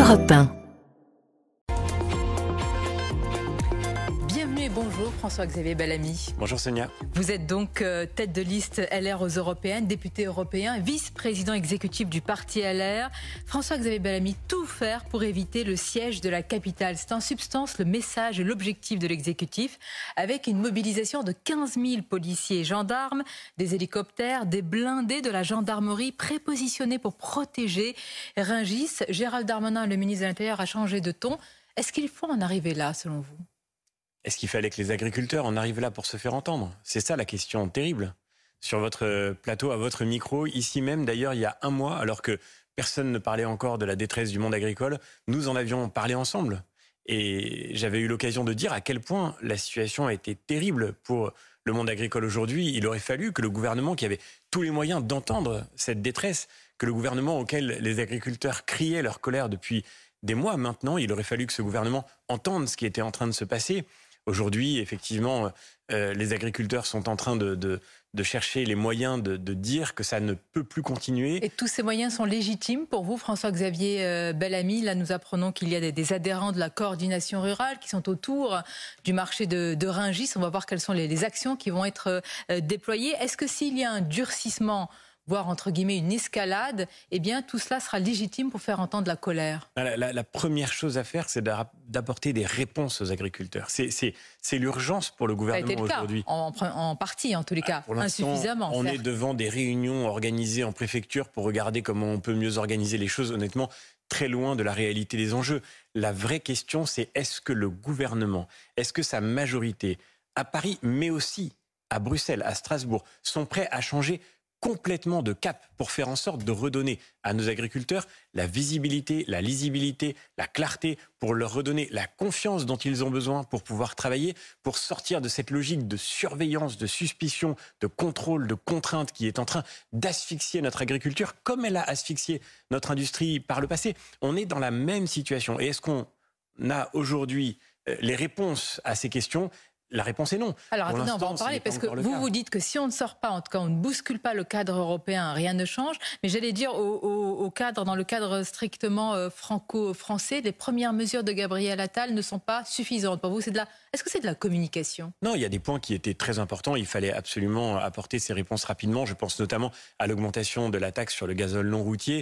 Europe 1. Bienvenue et bonjour François-Xavier Bellamy. Bonjour Sonia. Vous êtes donc tête de liste LR aux Européennes, député européen, vice-président exécutif du parti LR. François-Xavier Bellamy, tout faire pour éviter le siège de la capitale. C'est en substance le message et l'objectif de l'exécutif, avec une mobilisation de 15 000 policiers et gendarmes, des hélicoptères, des blindés de la gendarmerie prépositionnés pour protéger Rungis. Gérald Darmanin, le ministre de l'Intérieur, a changé de ton. Est-ce qu'il faut en arriver là, selon vous ? Est-ce qu'il fallait que les agriculteurs en arrivent là pour se faire entendre ? C'est ça la question terrible. Sur votre plateau, à votre micro, ici même d'ailleurs, il y a un mois, alors que personne ne parlait encore de la détresse du monde agricole, nous en avions parlé ensemble. Et j'avais eu l'occasion de dire à quel point la situation a été terrible pour le monde agricole aujourd'hui. Il aurait fallu que le gouvernement, qui avait tous les moyens d'entendre cette détresse, que le gouvernement auquel les agriculteurs criaient leur colère depuis des mois maintenant, il aurait fallu que ce gouvernement entende ce qui était en train de se passer. Aujourd'hui, effectivement, les agriculteurs sont en train de chercher les moyens de dire que ça ne peut plus continuer. Et tous ces moyens sont légitimes pour vous, François-Xavier Bellamy. Là, nous apprenons qu'il y a des adhérents de la coordination rurale qui sont autour du marché de Rungis. On va voir quelles sont les actions qui vont être déployées. Est-ce que s'il y a un durcissement, voire entre guillemets une escalade, eh bien tout cela sera légitime pour faire entendre la colère? La première chose à faire, c'est d'apporter des réponses aux agriculteurs. C'est l'urgence pour le gouvernement aujourd'hui. En partie, en tous les cas, insuffisamment. On est devant des réunions organisées en préfecture pour regarder comment on peut mieux organiser les choses, honnêtement, très loin de la réalité des enjeux. La vraie question, c'est est-ce que le gouvernement, est-ce que sa majorité, à Paris, mais aussi à Bruxelles, à Strasbourg, sont prêts à changer complètement de cap pour faire en sorte de redonner à nos agriculteurs la visibilité, la lisibilité, la clarté, pour leur redonner la confiance dont ils ont besoin pour pouvoir travailler, pour sortir de cette logique de surveillance, de suspicion, de contrôle, de contrainte qui est en train d'asphyxier notre agriculture comme elle a asphyxié notre industrie par le passé. On est dans la même situation. Et est-ce qu'on a aujourd'hui les réponses à ces questions ? La réponse est non. Alors attendez, on va en parler, parce que vous dites que si on ne sort pas, en tout cas on ne bouscule pas le cadre européen, rien ne change. Mais j'allais dire dans le cadre strictement franco-français, les premières mesures de Gabriel Attal ne sont pas suffisantes. Pour vous, est-ce que c'est de la communication ? Non, il y a des points qui étaient très importants. Il fallait absolument apporter ces réponses rapidement. Je pense notamment à l'augmentation de la taxe sur le gazole non routier.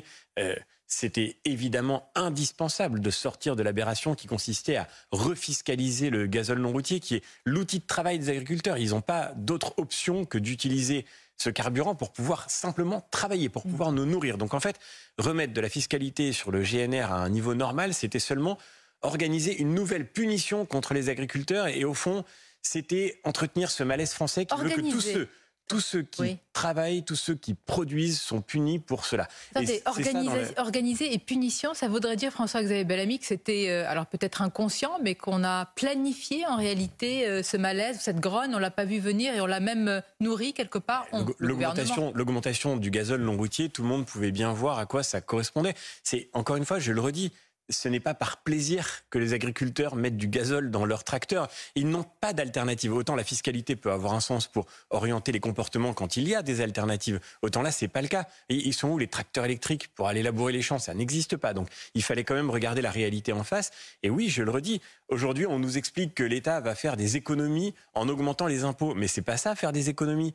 C'était évidemment indispensable de sortir de l'aberration qui consistait à refiscaliser le gazole non routier, qui est l'outil de travail des agriculteurs. Ils n'ont pas d'autre option que d'utiliser ce carburant pour pouvoir simplement travailler, pour pouvoir nous nourrir. Donc en fait, remettre de la fiscalité sur le GNR à un niveau normal, c'était seulement organiser une nouvelle punition contre les agriculteurs. Et au fond, c'était entretenir ce malaise français qui veut que tous ceux qui travaillent, tous ceux qui produisent sont punis pour cela. Attendez, organiser et punition, ça voudrait dire, François-Xavier Bellamy, que c'était, alors peut-être inconscient, mais qu'on a planifié en réalité ce malaise, cette grogne, on ne l'a pas vu venir et on l'a même nourri quelque part. L'augmentation du gazole non routier, tout le monde pouvait bien voir à quoi ça correspondait. C'est, encore une fois, je le redis, ce n'est pas par plaisir que les agriculteurs mettent du gazole dans leurs tracteurs. Ils n'ont pas d'alternative. Autant la fiscalité peut avoir un sens pour orienter les comportements quand il y a des alternatives. Autant là, c'est pas le cas. Et ils sont où les tracteurs électriques pour aller labourer les champs ? Ça n'existe pas. Donc, il fallait quand même regarder la réalité en face. Et oui, je le redis, aujourd'hui, on nous explique que l'État va faire des économies en augmentant les impôts. Mais c'est pas ça, faire des économies.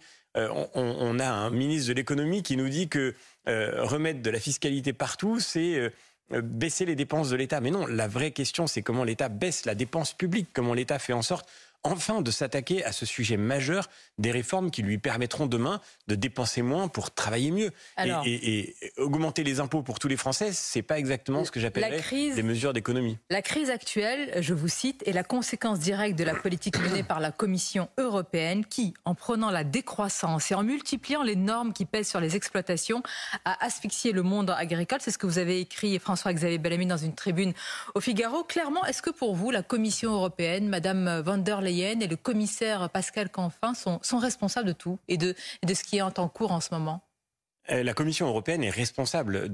On a un ministre de l'économie qui nous dit que remettre de la fiscalité partout, c'est baisser les dépenses de l'État. Mais non, la vraie question, c'est comment l'État baisse la dépense publique, comment l'État fait en sorte enfin de s'attaquer à ce sujet majeur des réformes qui lui permettront demain de dépenser moins pour travailler mieux. Et augmenter les impôts pour tous les Français, c'est pas exactement ce que j'appellerais des mesures d'économie. La crise actuelle, je vous cite, est la conséquence directe de la politique menée par la Commission européenne qui, en prenant la décroissance et en multipliant les normes qui pèsent sur les exploitations, a asphyxié le monde agricole. C'est ce que vous avez écrit, François-Xavier Bellamy, dans une tribune au Figaro. Clairement, est-ce que pour vous, la Commission européenne, Madame von der Leyen et le commissaire Pascal Canfin sont responsables de tout et de ce qui est en cours en ce moment? La Commission européenne est responsable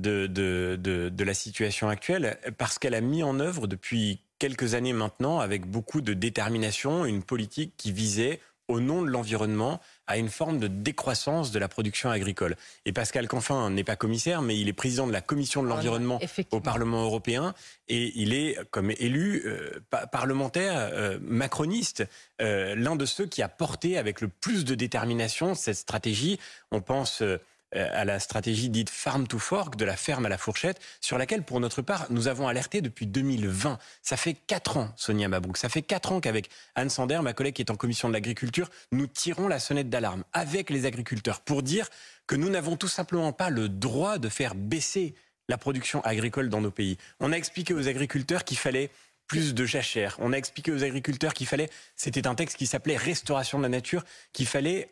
de la situation actuelle parce qu'elle a mis en œuvre depuis quelques années maintenant, avec beaucoup de détermination, une politique qui visait au nom de l'environnement, à une forme de décroissance de la production agricole. Et Pascal Canfin n'est pas commissaire, mais il est président de la commission de l'environnement au Parlement européen, et il est, comme élu parlementaire macroniste, l'un de ceux qui a porté avec le plus de détermination cette stratégie. On pense à la stratégie dite Farm to Fork, de la ferme à la fourchette, sur laquelle, pour notre part, nous avons alerté depuis 2020. Ça fait 4 ans, Sonia Mabrouk, ça fait 4 ans qu'avec Anne Sander, ma collègue qui est en commission de l'agriculture, nous tirons la sonnette d'alarme avec les agriculteurs pour dire que nous n'avons tout simplement pas le droit de faire baisser la production agricole dans nos pays. On a expliqué aux agriculteurs qu'il fallait plus de jachères. On a expliqué aux agriculteurs qu'il fallait, c'était un texte qui s'appelait Restauration de la nature, qu'il fallait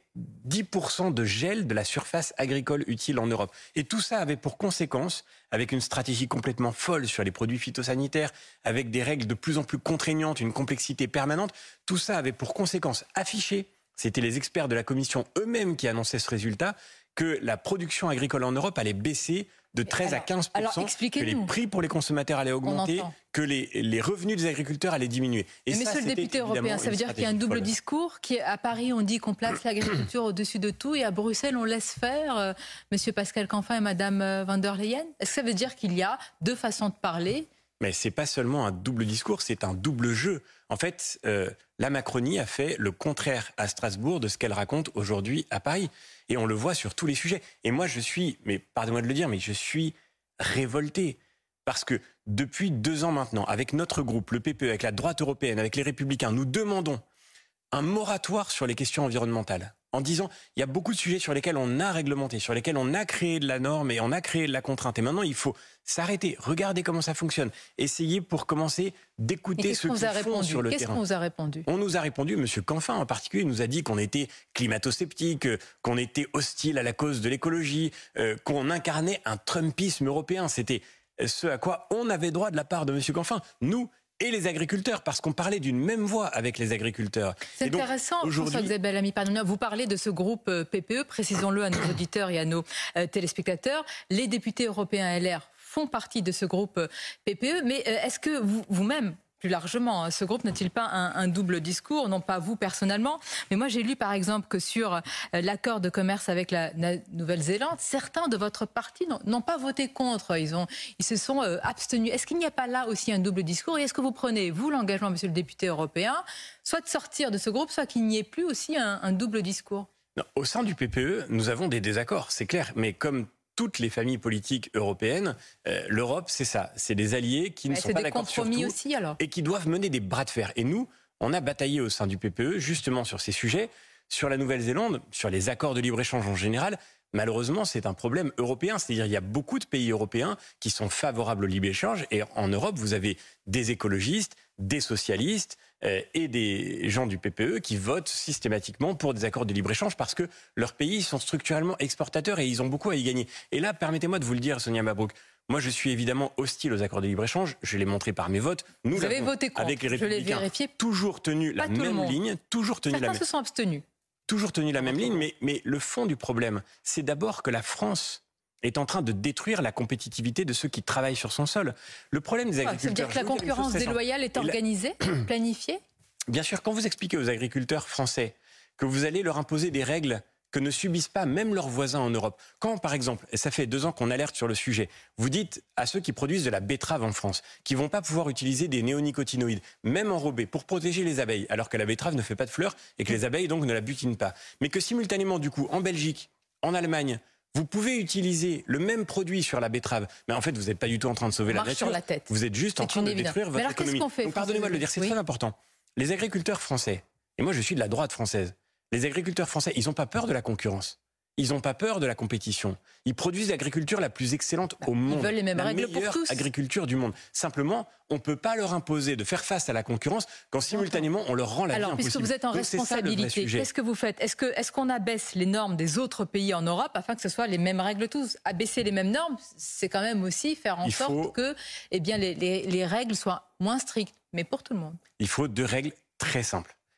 10% de gel de la surface agricole utile en Europe. Et tout ça avait pour conséquence, avec une stratégie complètement folle sur les produits phytosanitaires, avec des règles de plus en plus contraignantes, une complexité permanente, tout ça avait pour conséquence affichée, c'était les experts de la Commission eux-mêmes qui annonçaient ce résultat, que la production agricole en Europe allait baisser de 13 à 15%, que les prix pour les consommateurs allaient augmenter, que les revenus des agriculteurs allaient diminuer. Et mais monsieur le député européen, ça veut dire qu'il y a un double discours, à Paris on dit qu'on place l'agriculture au-dessus de tout, et à Bruxelles on laisse faire monsieur Pascal Canfin et madame van der Leyen. Est-ce que ça veut dire qu'il y a deux façons de parler ? Mais c'est pas seulement un double discours, c'est un double jeu. En fait, la Macronie a fait le contraire à Strasbourg de ce qu'elle raconte aujourd'hui à Paris. Et on le voit sur tous les sujets. Et moi, mais pardonnez-moi de le dire, mais je suis révolté. Parce que depuis 2 ans maintenant, avec notre groupe, le PPE, avec la droite européenne, avec les Républicains, nous demandons un moratoire sur les questions environnementales. En disant, il y a beaucoup de sujets sur lesquels on a réglementé, sur lesquels on a créé de la norme et on a créé de la contrainte. Et maintenant, il faut s'arrêter, regarder comment ça fonctionne, essayer pour commencer d'écouter ceux qui font sur le terrain. Qu'est-ce qu'on vous a répondu ? On nous a répondu, M. Canfin en particulier, nous a dit qu'on était climato-sceptique, qu'on était hostile à la cause de l'écologie, qu'on incarnait un Trumpisme européen. C'était ce à quoi on avait droit de la part de M. Canfin. Nous et les agriculteurs, parce qu'on parlait d'une même voix avec les agriculteurs. C'est intéressant, François-Xavier Bellamy, pardonnez-moi, vous parlez de ce groupe PPE, précisons-le à nos auditeurs et à nos téléspectateurs. Les députés européens LR font partie de ce groupe PPE, mais est-ce que vous-même, plus largement, ce groupe n'a-t-il pas un double discours ? Non pas vous personnellement, mais moi j'ai lu par exemple que sur l'accord de commerce avec la Nouvelle-Zélande, certains de votre parti n'ont pas voté contre, ils se sont abstenus. Est-ce qu'il n'y a pas là aussi un double discours ? Et est-ce que vous prenez, vous, l'engagement, monsieur le député européen, soit de sortir de ce groupe, soit qu'il n'y ait plus aussi un double discours ? Non, au sein du PPE, nous avons des désaccords, c'est clair, mais comme toutes les familles politiques européennes, l'Europe, c'est ça. C'est des alliés qui ne sont pas d'accord sur tout aussi, alors. Et qui doivent mener des bras de fer. Et nous, on a bataillé au sein du PPE justement sur ces sujets. Sur la Nouvelle-Zélande, sur les accords de libre-échange en général, malheureusement, c'est un problème européen. C'est-à-dire qu'il y a beaucoup de pays européens qui sont favorables au libre-échange. Et en Europe, vous avez des écologistes, des socialistes et des gens du PPE qui votent systématiquement pour des accords de libre-échange parce que leurs pays sont structurellement exportateurs et ils ont beaucoup à y gagner. Et là, permettez-moi de vous le dire, Sonia Mabrouk, moi je suis évidemment hostile aux accords de libre-échange, je l'ai montré par mes votes. Nous avez voté contre, avec les Républicains, toujours tenu la même ligne, toujours tenu Certains se sont abstenus. Toujours tenu la même ligne, mais le fond du problème, c'est d'abord que la France est en train de détruire la compétitivité de ceux qui travaillent sur son sol. Le problème des agriculteurs... Ça veut dire que la concurrence déloyale est organisée, planifiée ? Bien sûr, quand vous expliquez aux agriculteurs français que vous allez leur imposer des règles que ne subissent pas même leurs voisins en Europe. Quand, par exemple, et ça fait 2 ans qu'on alerte sur le sujet, vous dites à ceux qui produisent de la betterave en France, qu'ils vont pas pouvoir utiliser des néonicotinoïdes, même enrobés, pour protéger les abeilles, alors que la betterave ne fait pas de fleurs et que les abeilles donc ne la butinent pas. Mais que simultanément, du coup, en Belgique, en Allemagne, vous pouvez utiliser le même produit sur la betterave, mais en fait, vous n'êtes pas du tout en train de sauver la nature. Sur la tête. Vous êtes juste en train de détruire votre économie. Donc, pardonnez-moi de le dire, c'est très important. Les agriculteurs français, et moi je suis de la droite française, les agriculteurs français, ils n'ont pas peur de la concurrence. Ils n'ont pas peur de la compétition. Ils produisent l'agriculture la plus excellente au monde. Ils veulent les mêmes règles pour tous. La meilleure agriculture du monde. Simplement, on ne peut pas leur imposer de faire face à la concurrence quand simultanément on leur rend la vie impossible. Puisque vous êtes en responsabilité, qu'est-ce que vous faites ? Est-ce qu'on abaisse les normes des autres pays en Europe afin que ce soit les mêmes règles tous ? Abaisser les mêmes normes, c'est quand même aussi faire en sorte que les règles soient moins strictes, mais pour tout le monde. Il faut 2 règles très simples.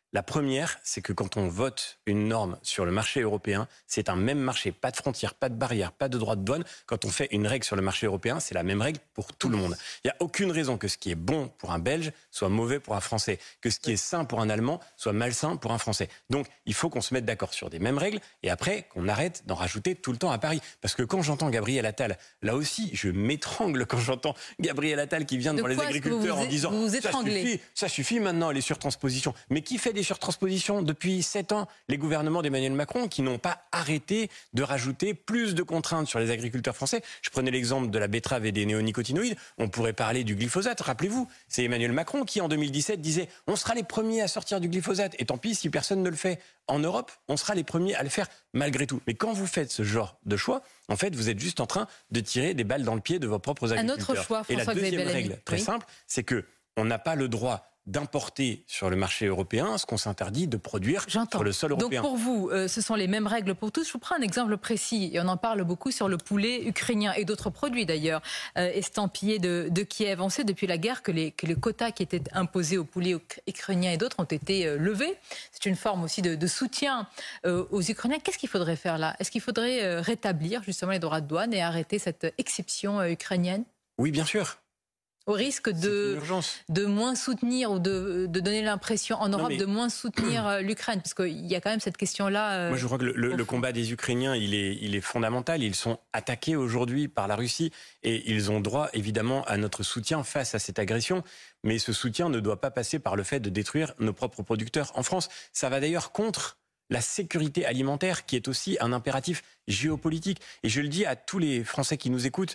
La première, c'est que quand on vote une norme sur le marché européen, c'est un même marché, pas de frontières, pas de barrières, pas de droits de douane. Quand on fait une règle sur le marché européen, c'est la même règle pour tout le monde. Il n'y a aucune raison que ce qui est bon pour un Belge soit mauvais pour un Français, que ce qui est sain pour un Allemand soit malsain pour un Français. Donc, il faut qu'on se mette d'accord sur des mêmes règles et après qu'on arrête d'en rajouter tout le temps à Paris. Parce que quand j'entends Gabriel Attal, là aussi, je m'étrangle quand j'entends Gabriel Attal qui vient devant les agriculteurs en disant ça suffit maintenant les surtranspositions. Mais qui fait des surtranspositions depuis 7 ans? Les gouvernements d'Emmanuel Macron qui n'ont pas arrêté de rajouter plus de contraintes sur les agriculteurs français. Je prenais l'exemple de la betterave et des néonicotinoïdes. On pourrait parler du glyphosate. Rappelez-vous, c'est Emmanuel Macron qui en 2017 disait on sera les premiers à sortir du glyphosate. Et tant pis si personne ne le fait. En Europe, on sera les premiers à le faire malgré tout. Mais quand vous faites ce genre de choix, en fait, vous êtes juste en train de tirer des balles dans le pied de vos propres agriculteurs. Un autre choix, François Xavier Bellamy. Et la deuxième règle, très simple, c'est que on n'a pas le droit d'importer sur le marché européen ce qu'on s'interdit de produire sur le sol européen. Donc pour vous, ce sont les mêmes règles pour tous. Je vous prends un exemple précis, et on en parle beaucoup sur le poulet ukrainien et d'autres produits d'ailleurs, estampillés de Kiev. On sait depuis la guerre que les quotas qui étaient imposés au poulet ukrainien et d'autres ont été levés. C'est une forme aussi de soutien aux Ukrainiens. Qu'est-ce qu'il faudrait faire là? Est-ce qu'il faudrait rétablir justement les droits de douane et arrêter cette exception ukrainienne? Oui, bien sûr. Au risque de moins soutenir ou de donner l'impression en Europe de moins soutenir l'Ukraine, parce qu'il y a quand même cette question-là. Moi, je crois que le combat des Ukrainiens, il est fondamental. Ils sont attaqués aujourd'hui par la Russie et ils ont droit, évidemment, à notre soutien face à cette agression. Mais ce soutien ne doit pas passer par le fait de détruire nos propres producteurs en France. Ça va d'ailleurs contre la sécurité alimentaire, qui est aussi un impératif géopolitique. Et je le dis à tous les Français qui nous écoutent,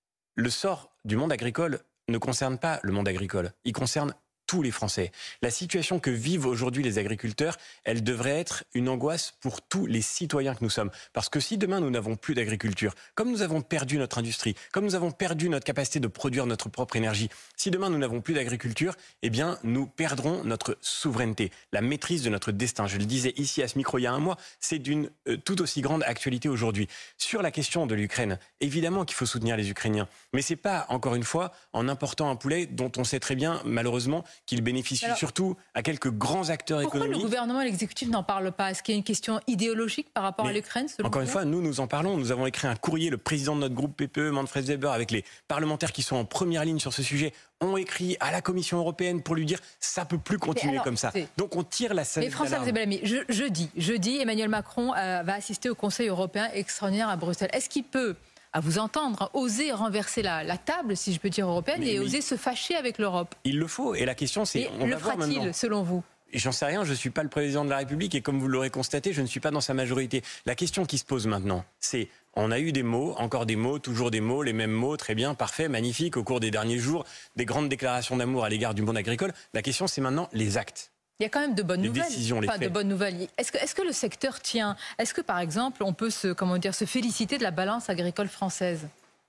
le sort du monde agricole ne concerne pas le monde agricole, il concerne tous les Français. La situation que vivent aujourd'hui les agriculteurs, elle devrait être une angoisse pour tous les citoyens que nous sommes. Parce que si demain nous n'avons plus d'agriculture, comme nous avons perdu notre industrie, comme nous avons perdu notre capacité de produire notre propre énergie, si demain nous n'avons plus d'agriculture, eh bien nous perdrons notre souveraineté, la maîtrise de notre destin. Je le disais ici à ce micro il y a un mois, c'est d'une tout aussi grande actualité aujourd'hui. Sur la question de l'Ukraine, évidemment qu'il faut soutenir les Ukrainiens, mais c'est pas, encore une fois, en important un poulet dont on sait très bien, malheureusement, qu'il bénéficie surtout à quelques grands acteurs économiques. Pourquoi le gouvernement et l'exécutif n'en parlent pas? Est-ce qu'il y a une question idéologique par rapport à l'Ukraine? Encore une fois, nous en parlons. Nous avons écrit un courrier, le président de notre groupe PPE, Manfred Weber, avec les parlementaires qui sont en première ligne sur ce sujet, ont écrit à la Commission européenne pour lui dire ça peut plus continuer comme ça. Donc on tire la sonnette d'alarme. Mais François Xavier Bellamy, jeudi, Emmanuel Macron va assister au Conseil européen extraordinaire à Bruxelles. Est-ce qu'il peut, à vous entendre, oser renverser la table, si je peux dire, européenne, oser se fâcher avec l'Europe? Il le faut. Et la question, c'est... Le fera-t-il, selon vous? J'en sais rien, je ne suis pas le président de la République et comme vous l'aurez constaté, je ne suis pas dans sa majorité. La question qui se pose maintenant, c'est, on a eu des mots, encore des mots, toujours des mots, les mêmes mots, très bien, parfait, magnifique, au cours des derniers jours, des grandes déclarations d'amour à l'égard du monde agricole. La question, c'est maintenant les actes. Il y a quand même de bonnes nouvelles. Décisions, de bonnes nouvelles. Est-ce que le secteur tient? Est-ce que, par exemple, on peut se féliciter de la balance agricole française?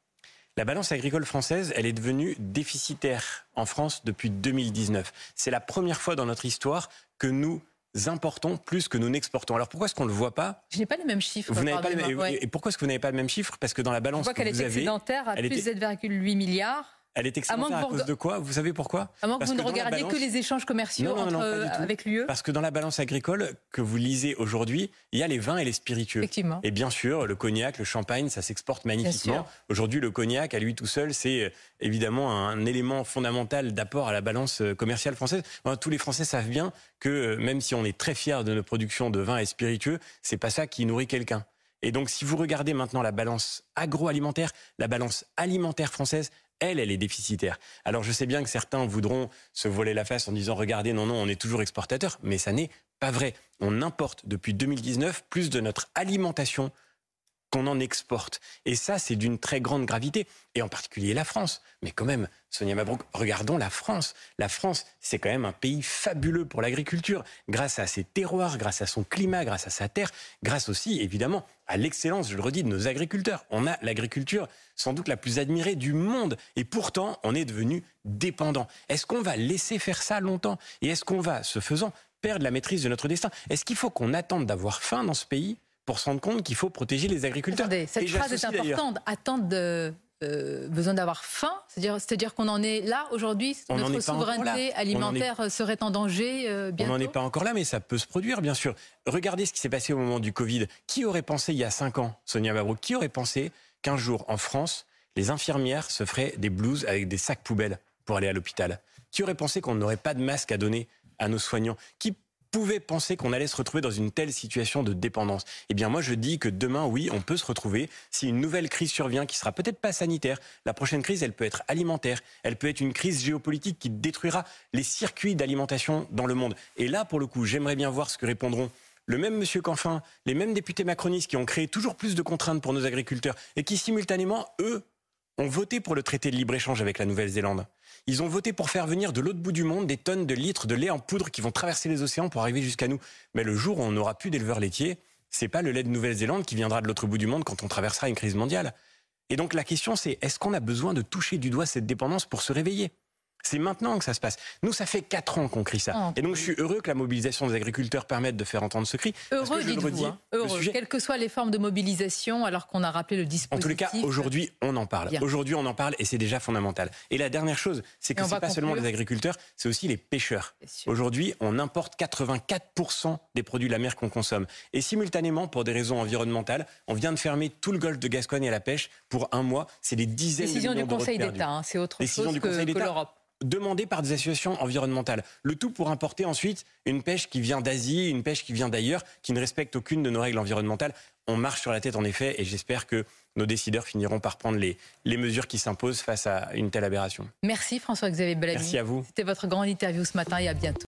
La balance agricole française, elle est devenue déficitaire en France depuis 2019. C'est la première fois dans notre histoire que nous importons plus que nous n'exportons. Alors pourquoi est-ce qu'on ne le voit pas? Je n'ai pas les mêmes chiffres. Et pourquoi est-ce que vous n'avez pas le même chiffre? Parce que dans la balance que vous avez... est excédentaire à plus de 7,8 milliards. Elle est excédentaire à cause de quoi? Vous savez pourquoi? À moins que vous ne regardiez que les échanges commerciaux avec l'UE. Parce que dans la balance agricole que vous lisez aujourd'hui, il y a les vins et les spiritueux. Effectivement. Et bien sûr, le cognac, le champagne, ça s'exporte magnifiquement. Aujourd'hui, le cognac, à lui tout seul, c'est évidemment un élément fondamental d'apport à la balance commerciale française. Tous les Français savent bien que même si on est très fiers de nos productions de vins et spiritueux, c'est pas ça qui nourrit quelqu'un. Et donc, si vous regardez maintenant la balance agroalimentaire, la balance alimentaire française, elle est déficitaire. Alors je sais bien que certains voudront se voler la face en disant regardez, non, on est toujours exportateur, mais ça n'est pas vrai. On importe depuis 2019 plus de notre alimentation qu'on en exporte. Et ça, c'est d'une très grande gravité, et en particulier la France. Mais quand même, Sonia Mabrouk, regardons la France. La France, c'est quand même un pays fabuleux pour l'agriculture, grâce à ses terroirs, grâce à son climat, grâce à sa terre, grâce aussi, évidemment, à l'excellence, je le redis, de nos agriculteurs. On a l'agriculture sans doute la plus admirée du monde, et pourtant, on est devenu dépendant. Est-ce qu'on va laisser faire ça longtemps? Et est-ce qu'on va, ce faisant, perdre la maîtrise de notre destin? Est-ce qu'il faut qu'on attende d'avoir faim dans ce pays pour se rendre compte qu'il faut protéger les agriculteurs? Attendez, cette phrase est importante. Attendre besoin d'avoir faim? C'est-à-dire qu'on en est là aujourd'hui? Notre souveraineté alimentaire serait en danger bientôt? On n'en est pas encore là, mais ça peut se produire, bien sûr. Regardez ce qui s'est passé au moment du Covid. Qui aurait pensé il y a 5 ans, Sonia Mabrouk, qui aurait pensé qu'un jour, en France, les infirmières se feraient des blouses avec des sacs poubelles pour aller à l'hôpital? Qui aurait pensé qu'on n'aurait pas de masque à donner à nos soignants? Qui pouvait penser qu'on allait se retrouver dans une telle situation de dépendance? Eh bien moi je dis que demain, oui, on peut se retrouver si une nouvelle crise survient qui sera peut-être pas sanitaire. La prochaine crise, elle peut être alimentaire, elle peut être une crise géopolitique qui détruira les circuits d'alimentation dans le monde. Et là, pour le coup, j'aimerais bien voir ce que répondront le même monsieur Canfin, les mêmes députés macronistes qui ont créé toujours plus de contraintes pour nos agriculteurs et qui simultanément, eux, ont voté pour le traité de libre-échange avec la Nouvelle-Zélande. Ils ont voté pour faire venir de l'autre bout du monde des tonnes de litres de lait en poudre qui vont traverser les océans pour arriver jusqu'à nous. Mais le jour où on n'aura plus d'éleveurs laitiers, c'est pas le lait de Nouvelle-Zélande qui viendra de l'autre bout du monde quand on traversera une crise mondiale. Et donc la question c'est, est-ce qu'on a besoin de toucher du doigt cette dépendance pour se réveiller ? C'est maintenant que ça se passe. Nous, ça fait 4 ans qu'on crie ça. Et donc, je suis heureux que la mobilisation des agriculteurs permette de faire entendre ce cri. Heureux, dites-vous. Heureux, quelles que soient les formes de mobilisation, alors qu'on a rappelé le dispositif. En tous les cas, aujourd'hui, on en parle. Bien. Aujourd'hui, on en parle et c'est déjà fondamental. Et la dernière chose, c'est que c'est pas seulement les agriculteurs, c'est aussi les pêcheurs. Aujourd'hui, on importe 84% des produits de la mer qu'on consomme. Et simultanément, pour des raisons environnementales, on vient de fermer tout le golfe de Gascogne à la pêche pour 1 mois. C'est des dizaines de millions d'euros de perdus. Décision du Conseil d'État, c'est autre chose que l'Europe. Demandé par des associations environnementales. Le tout pour importer ensuite une pêche qui vient d'Asie, une pêche qui vient d'ailleurs, qui ne respecte aucune de nos règles environnementales. On marche sur la tête en effet et j'espère que nos décideurs finiront par prendre les mesures qui s'imposent face à une telle aberration. Merci François-Xavier Bellamy. Merci à vous. C'était votre grande interview ce matin et à bientôt.